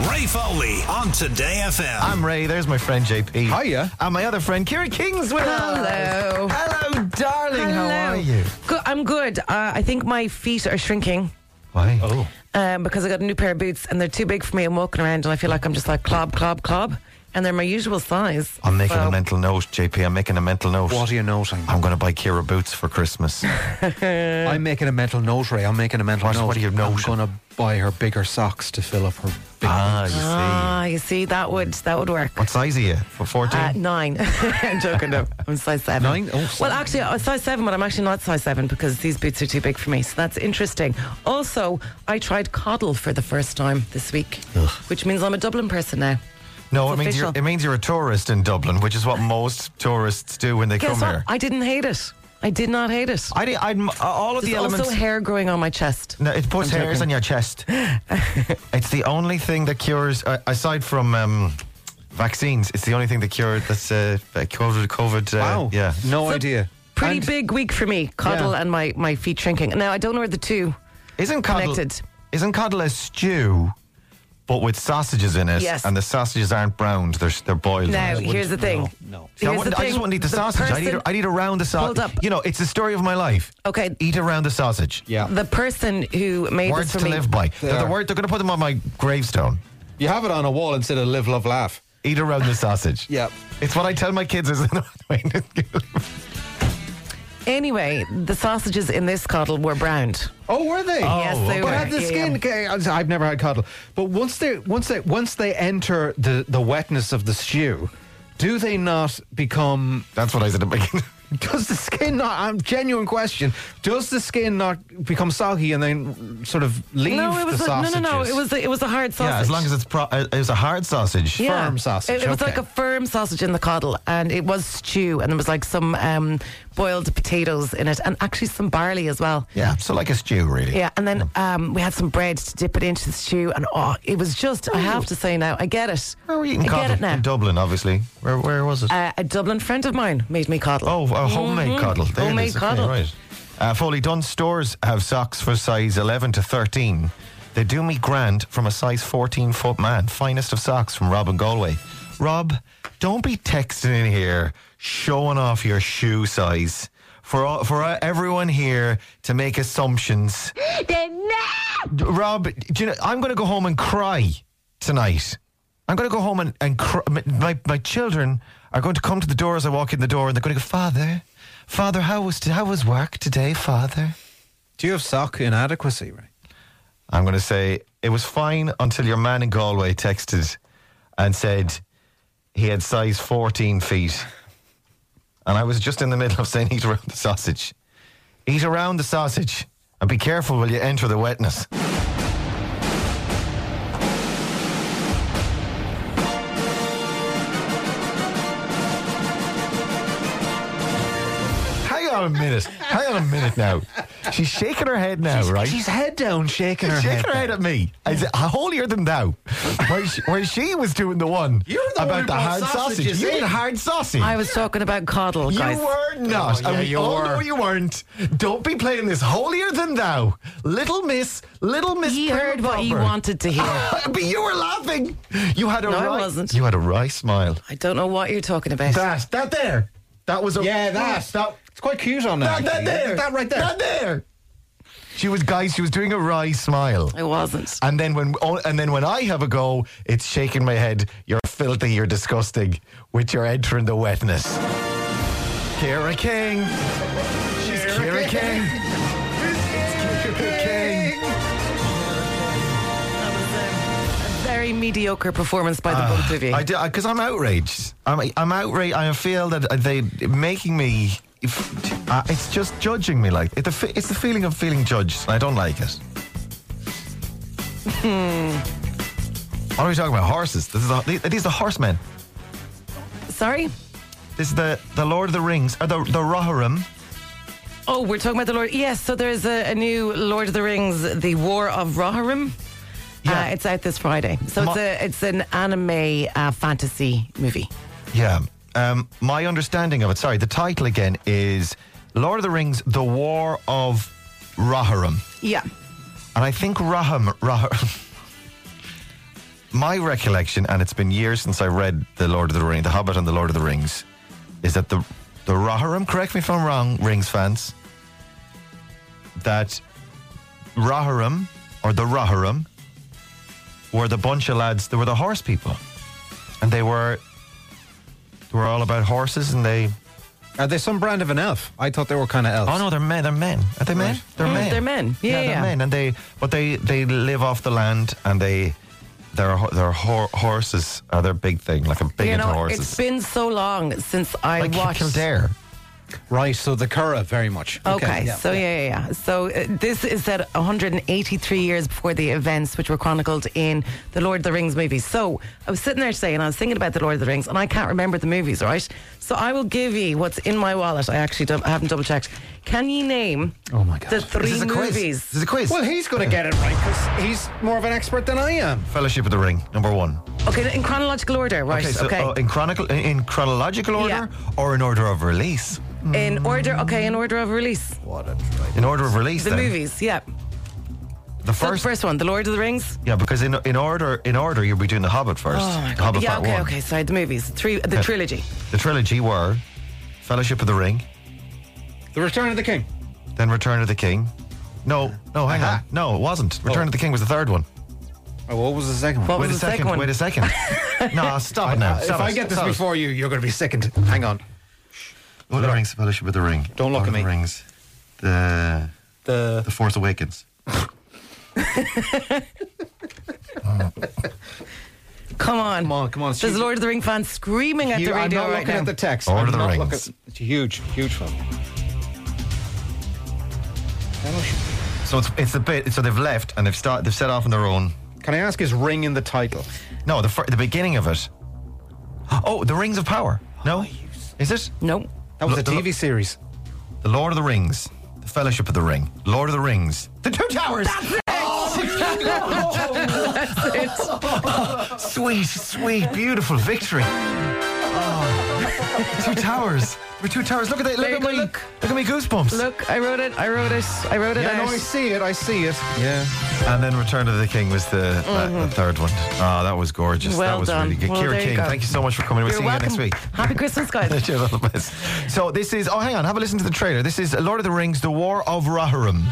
Ray Foley on Today FM. I'm Ray, there's my friend JP. Hiya. And my other friend, Ciara King's with us. Hello. Hello, darling. Hello. How are you? Good, I'm good. I think my feet are shrinking Why? Oh. because I got a new pair of boots and they're too big for me. I'm walking around and I feel like I'm just like clob, clob, clob. And they're my usual size. I'm making So- a mental note, JP. I'm making a mental note. What are you noting? I'm going to buy Ciara boots for Christmas. I'm making a mental note, Ray. I'm making a mental note. What are you noting? I'm going to buy her bigger socks to fill up her big You see. You see, that would work. What size are you? For 14? 9. I'm joking, no. I'm size 7. 9? Oh, Well, seven. actually, I was size 7, but I'm actually not size 7 because these boots are too big for me. So that's interesting. Also, I tried Coddle for the first time this week, which means I'm a Dublin person now. No, It's official. it means you're a tourist in Dublin, which is what most tourists do when they Guess come what? here. I didn't hate it. I did not hate it. I'm all of There's the elements. also hair growing on my chest. No, it puts I'm hairs joking. on your chest. It's the only thing that cures, aside from vaccines, it's the only thing that cures that's COVID. Wow. Yeah. No So, idea. Pretty And- big week for me. Coddle Yeah. and my feet shrinking. Now, I don't know where the two Isn't coddle, connected. Isn't coddle a stew, but with sausages in it? Yes. And the sausages aren't browned; they're boiled. Now, here's the thing. No. See, I Here's the just thing. wouldn't eat the sausage. person- I'd eat around the Hold sausage. up. You know, it's the story of my life. Okay. Eat around the sausage. Yeah. The person who made Words this for to me. live by. They They're are. going to put them on my gravestone. You have it on a wall instead of live, love, laugh. Eat around the sausage. Yeah. It's what I tell my kids. Anyway, the sausages in this coddle were browned. Oh, were they? Yes, they But were. had the Yeah, skin. Okay, I've never had coddle. But once they enter the wetness of the stew, do they not become? That's what I said at the beginning. Does the skin not? Genuine question. Does the skin not become soggy and then sort of leave No, it was the a, sausages? no. It was a hard sausage. Yeah, as long as it was a hard sausage. Yeah. firm sausage, It was okay. like a firm sausage in the coddle, and it was stew, and there was like some boiled potatoes in it, and actually some barley as well. Yeah, so like a stew, really. Yeah, and then we had some bread to dip it into the stew, and it was just, I have to say now, I get it. Where were you I eating get coddle? it now. In Dublin, obviously. Where was it? A Dublin friend of mine made me coddle. Oh, a homemade coddle. There it Homemade is. Okay, coddle. right. Foley, Dunn stores have socks for size 11 to 13. They do me grand from a size 14-foot man. Finest of socks from Rob in Galway. Rob, don't be texting in here showing off your shoe size for everyone here to make assumptions. Rob, do you know, I'm going to go home and cry tonight. I'm going to go home and cry. My children are going to come to the door as I walk in the door, and they're going to go, Father, how was work today, Father? Do you have sock inadequacy, Ray? I'm going to say it was fine until your man in Galway texted and said he had size 14 feet. And I was just in the middle of saying eat around the sausage. Eat around the sausage and be careful while you enter the wetness. Hang on a minute now. She's shaking her head now, right? She's head down, shaking her head. Shaking her head at me. I said, holier than thou. Where she was doing the one You're the one about who the brought hard sausage. sausages You in. did hard sausage. I was talking about coddle, guys. You were not. Oh, yeah, and we you all were. know you weren't. Don't be playing this holier than thou. Little Miss. You heard what you Proper. wanted to hear. But you were laughing. You had a No, I wry, wasn't. You had a wry smile. I don't know what you're talking about. That there. That was a Yeah, that. It's quite cute on that. that there. That right there. That there. She was doing a wry smile. I wasn't. And then when I have a go, it's shaking my head. You're filthy, you're disgusting, which you're entering the wetness. Ciara King. She's Ciara King. Ciara King. A very mediocre performance by the both of you. I do, because I'm outraged. I'm outraged. I feel that they making me. It's just judging me. Like it's the feeling of feeling judged. I don't like it. What are we talking about? Horses. These are the horsemen. Sorry? This is the Lord of the Rings, or the Rohirrim. Oh, we're talking about the Lord. Yes, so there's a new Lord of the Rings, The War of Rohirrim. Yeah. It's out this Friday. So it's an anime fantasy movie. Yeah. My understanding of it, sorry, the title again is Lord of the Rings, The War of Rohirrim. Yeah. And I think my recollection, and it's been years since I read The Hobbit and The Lord of the Rings, is that the Rohirrim, correct me if I'm wrong, Rings fans, that Rohirrim, or the Rohirrim, were the bunch of lads, they were the horse people. And they were all about horses, and they... Are they some brand of an elf? I thought they were kind of elves. Oh no, they're men. Are they men? Right. They're men. They're men. Yeah, they're men, and they live off the land, and their horses are their big thing, like a big into horses. It's been so long since I like watched Kildare. Right, so the Curra, very much. Okay, So this is set 183 years before the events which were chronicled in the Lord of the Rings movies. So I was sitting there today and I was thinking about the Lord of the Rings, and I can't remember the movies, right? So I will give you what's in my wallet. I haven't double checked. Can you name the three movies? This is a quiz. Well, he's going to get it right because he's more of an expert than I am. Fellowship of the Ring, number 1. Okay, in chronological order, right? Okay, in chronological order, or in order of release? In order of release. What a try. In order of release, The then. movies, yeah. The So the first, first one, The Lord of the Rings. yeah, because in order, you'll be doing The Hobbit first. Oh my The god. Hobbit Yeah, Part okay, 1. okay. Sorry, the movies. The trilogy. The trilogy were Fellowship of the Ring, The Return of the King. then Return of the King. No, hang on. No, it wasn't. Return of the King was the third one. Oh, what was the second one? What Wait was a the second second. one? Wait a second. No, stop it now. If Stop I it. get this Stop it. before you, you're going to be sickened. Hang on. Lord of the Rings, Fellowship of the Ring. Don't look Lord at of the me. Rings. The Force Awakens. Come on. Come on. There's Lord of the Ring fans screaming at the I'm radio not right looking now. at the text. Lord I'm of the not Rings. looking- It's a huge film. So it's a bit. So they've left and they've set off on their own. Can I ask, is Ring in the title? No, the beginning of it. Oh, the Rings of Power. No, is it? No. That was a The- TV series. The Lord of the Rings, the Fellowship of the Ring, Lord of the Rings, the Two Towers. Sweet, beautiful victory. Two Towers. We're Two Towers. Look at that. There you go, Look at me goosebumps. Look, I wrote it Yeah, out. no, I see it. Yeah. And then Return of the King was the third one. Oh, that was gorgeous. Well that was done. really good. Well, Kira there you King, go. thank you so much for coming. We'll You're see welcome. you next week. Happy Christmas, guys. Cheers, all the best. So this is, hang on, have a listen to the trailer. This is Lord of the Rings, The War of Rohirrim.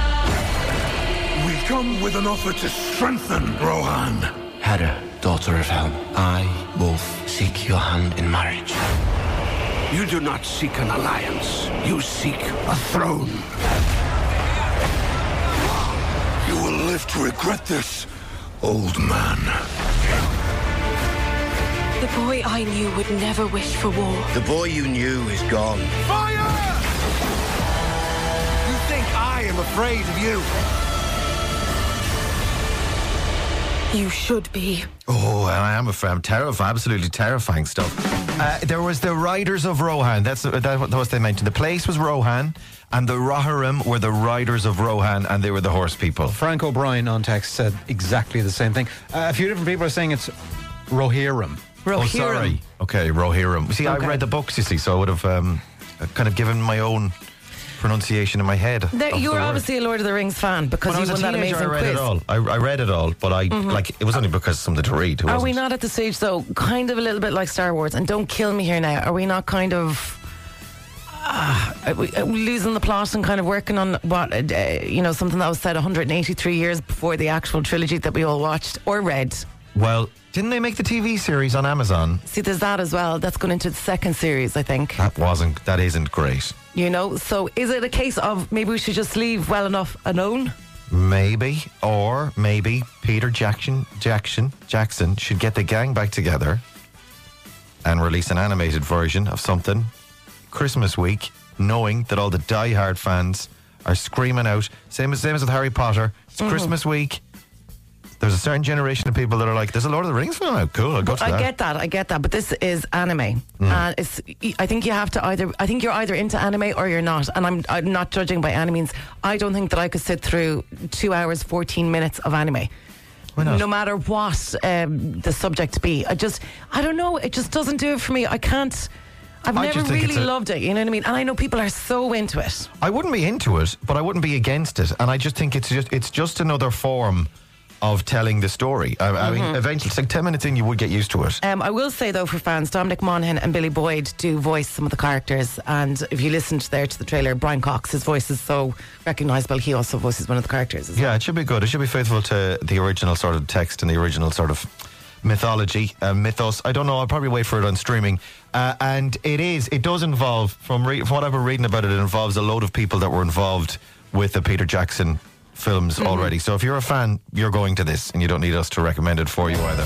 We come with an offer to strengthen Rohan. Hera, daughter of Helm, I, Wolf, seek your hand in marriage. You do not seek an alliance. You seek a throne. You will live to regret this, old man. The boy I knew would never wish for war. The boy you knew is gone. Fire! You think I am afraid of you? You should be. Oh, and I am afraid. I'm terrified. Absolutely terrifying stuff. There was the Riders of Rohan. That's what they mentioned. The place was Rohan, and the Rohirrim were the Riders of Rohan, and they were the horse people. Frank O'Brien on text said exactly the same thing. A few different people are saying it's Rohirrim. Oh, sorry. Okay, Rohirrim. See, I Okay. read the books, you see, so I would have kind of given my own pronunciation in my head. You were obviously a Lord of the Rings fan because When I you was a won that teenager, amazing I read quiz. it all. I read it all, but it was only because something to read. It Are we wasn't. not at the stage, though, kind of a little bit like Star Wars? And don't kill me here now. Are we not kind of losing the plot and kind of working on something that was said 183 years before the actual trilogy that we all watched or read? Well, didn't they make the TV series on Amazon? See, there's that as well. That's going into the second series, I think. That isn't great. So is it a case of maybe we should just leave well enough alone? Maybe, or maybe Peter Jackson should get the gang back together and release an animated version of something Christmas week, knowing that all the die-hard fans are screaming out, same as with Harry Potter, it's Christmas week. There's a certain generation of people that are like, there's a Lord of the Rings film out. Cool, I'll go to that. I get that, but this is anime. And I think you have to I think you're either into anime or you're not. And I'm not judging by any means. I don't think that I could sit through 2 hours, 14 minutes of anime. Why not? No matter what the subject be. I don't know, it just doesn't do it for me. I can't. I've I never just think really it's loved it, you know what I mean? And I know people are so into it. I wouldn't be into it, but I wouldn't be against it. And I just think it's just another form of telling the story. I mean, eventually, it's like 10 minutes in, you would get used to it. I will say, though, for fans, Dominic Monaghan and Billy Boyd do voice some of the characters. And if you listened there to the trailer, Brian Cox, his voice is so recognisable. He also voices one of the characters as well. Yeah, it should be good. It should be faithful to the original sort of text and the original sort of mythology, mythos. I don't know. I'll probably wait for it on streaming. And it does involve, from what I've been reading about it, it involves a load of people that were involved with the Peter Jackson films already. So if you're a fan, you're going to this, and you don't need us to recommend it for you either.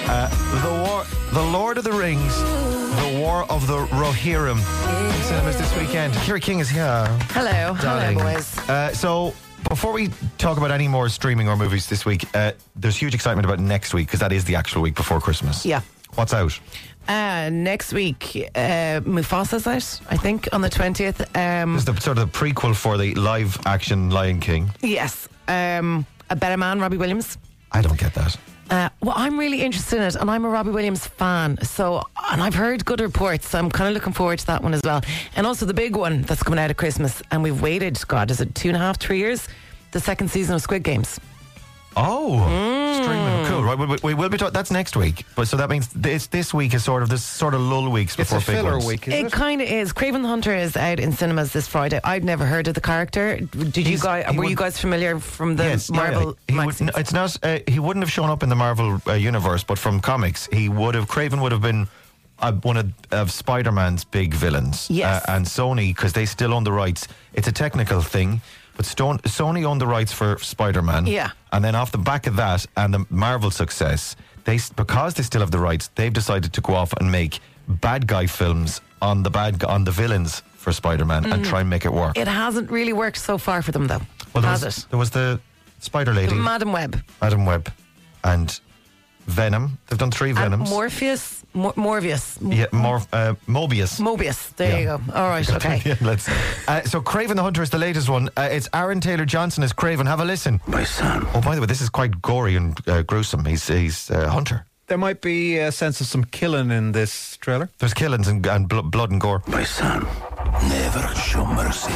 The Lord of the Rings, The War of the Rohirrim, in cinemas this weekend. Kira King is here. Hello. Darling. Hello, boys. So before we talk about any more streaming or movies this week, there's huge excitement about next week, because that is the actual week before Christmas. Yeah. What's out? Next week, Mufasa's out, I think, on the 20th. This is the sort of the prequel for the live-action Lion King. Yes. A Better Man, Robbie Williams. I don't get that. Well, I'm really interested in it, and I'm a Robbie Williams fan. And I've heard good reports. So I'm kind of looking forward to that one as well. And also the big one that's coming out at Christmas, and we've waited, God, is it 2.5, 3 years? The second season of Squid Games. Oh, streaming, cool. Right, we will be talking. That's next week, but so that means this week is sort of lull weeks before It's a big filler ones. week, is It kind of is. Craven the Hunter is out in cinemas this Friday. I've never heard of the character. Were you guys familiar from the Yes, Marvel magazines? It's not. He wouldn't have shown up in the Marvel universe, but from comics, Craven would have been one of Spider-Man's big villains. Yes. And Sony, because they still own the rights. It's a technical thing. But Sony owned the rights for Spider-Man. Yeah. And then off the back of that and the Marvel success, because they still have the rights, they've decided to go off and make bad guy films on the villains for Spider-Man and try and make it work. It hasn't really worked so far for them, though. Well, it? There was the Spider Lady, Madam Web. Adam Webb, and Venom. They've done 3 Venoms. Morpheus. Morbius. Yeah, Mobius. Mobius. There you go. All right, okay. Yeah, let's. So Craven the Hunter is the latest one. It's Aaron Taylor Johnson as Craven. Have a listen. My son. Oh, by the way, this is quite gory and gruesome. He's a hunter. There might be a sense of some killing in this trailer. There's killings and blood and gore. My son. Never show mercy.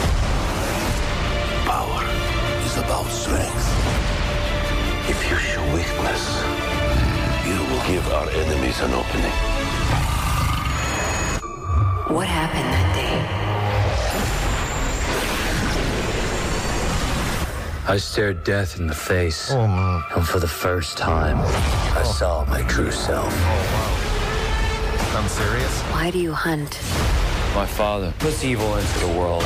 Power is about strength. If you show weakness, you will give our enemies an opening. What happened that day? I stared death in the face. Oh, man. And for the first time, I saw my true self. I'm serious. Why do you hunt? My father puts evil into the world.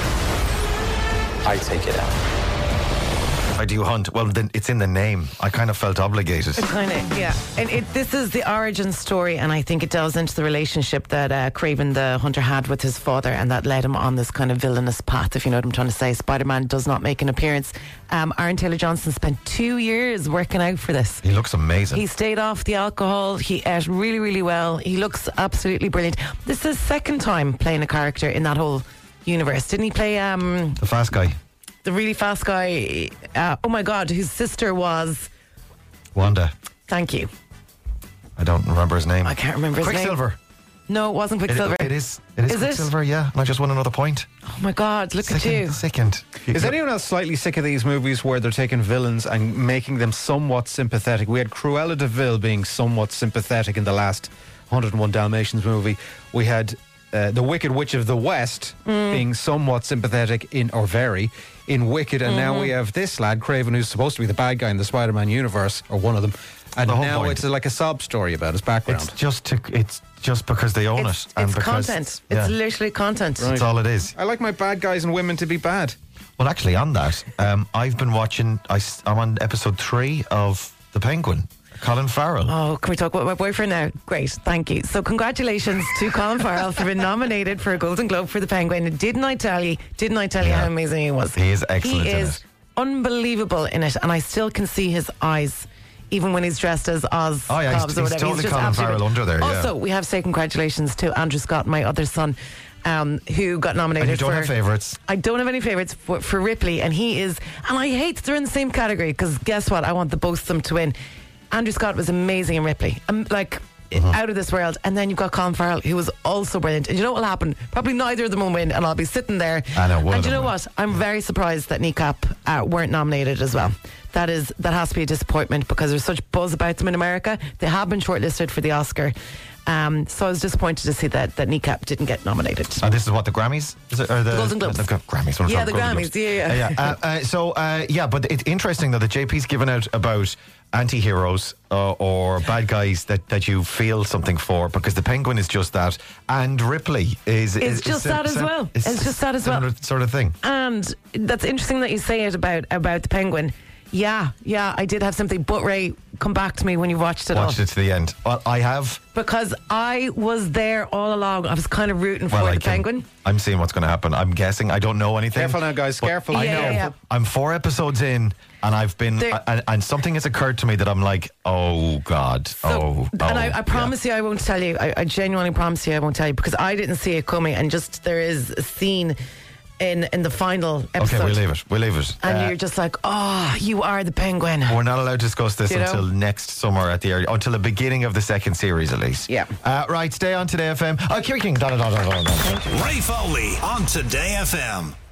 I take it out. Why do you hunt? Well, then it's in the name. I kind of felt obligated. Kind of, yeah. And this is the origin story, and I think it delves into the relationship that Craven the Hunter had with his father, and that led him on this kind of villainous path, if you know what I'm trying to say. Spider-Man does not make an appearance. Aaron Taylor Johnson spent 2 years working out for this. He looks amazing. He stayed off the alcohol. He ate really, really well. He looks absolutely brilliant. This is his second time playing a character in that whole universe. Didn't he play the fast guy? The really fast guy, oh my God, whose sister was... Wanda. Thank you. I don't remember his name. I can't remember his name. Quicksilver. No, it wasn't Quicksilver. It is Is Quicksilver, yeah. And I just won another point. Oh my God, look at you. Sickened. Is anyone else slightly sick of these movies where they're taking villains and making them somewhat sympathetic? We had Cruella de Vil being somewhat sympathetic in the last 101 Dalmatians movie. We had the Wicked Witch of the West being somewhat sympathetic in Wicked, and now we have this lad, Craven, who's supposed to be the bad guy in the Spider-Man universe, or one of them, and now it's like a sob story about his background. It's just because they own it. It's content. Yeah. It's literally content. That's all it is. I like my bad guys and women to be bad. Well, actually, on that, I've been watching. I'm on episode 3 of The Penguin. Colin Farrell. Oh, can we talk about my boyfriend now? Great, thank you. So congratulations to Colin Farrell for being nominated for a Golden Globe for The Penguin. Didn't I tell you how amazing he was? He is excellent He in is it. Unbelievable in it, and I still can see his eyes even when he's dressed as Oz. Oh, yeah, Cobbs he's or whatever. totally just Colin absolutely- Farrell under there, yeah. Also, we have to say congratulations to Andrew Scott, my other son, who got nominated. And you don't have favourites? I don't have any favourites for Ripley, and he is, and I hate that they're in the same category, because guess what? I want both of them to win. Andrew Scott was amazing in Ripley. out of this world. And then you've got Colin Farrell, who was also brilliant. And you know what will happen? Probably neither of them will win, and I'll be sitting there. I know, one of and you them know will. what? I'm very surprised that Kneecap weren't nominated as well. That has to be a disappointment because there's such buzz about them in America. They have been shortlisted for the Oscar. So I was disappointed to see that Kneecap didn't get nominated. And this is what, the Grammys? Is it, or the Golden Globes. The Grammys. Yeah, the Grammys. Yeah. But it's interesting though that JP's given out about anti-heroes or bad guys that you feel something for, because the Penguin is just that, and Ripley is just that as well. It's just that as well. Similar sort of thing. And that's interesting that you say it about the Penguin. Yeah, I did have something. But Ray, come back to me when you watched it all. Watched it to the end. Well, I have. Because I was there all along. I was kind of rooting for the Penguin. I'm seeing what's going to happen. I'm guessing. I don't know anything. Careful now, guys. Careful. I know. Yeah. I'm 4 episodes in, and I've been, and something has occurred to me that I'm like, oh God, and I promise you, I won't tell you. I genuinely promise you, I won't tell you, because I didn't see it coming. And just there is a scene in the final episode. Okay, we'll leave it. And you're just like, oh, you are the Penguin. We're not allowed to discuss this You know? until next summer until the beginning of the second series at least. Yeah. Right, stay on Today FM. Kiri King. Ray Foley on Today FM.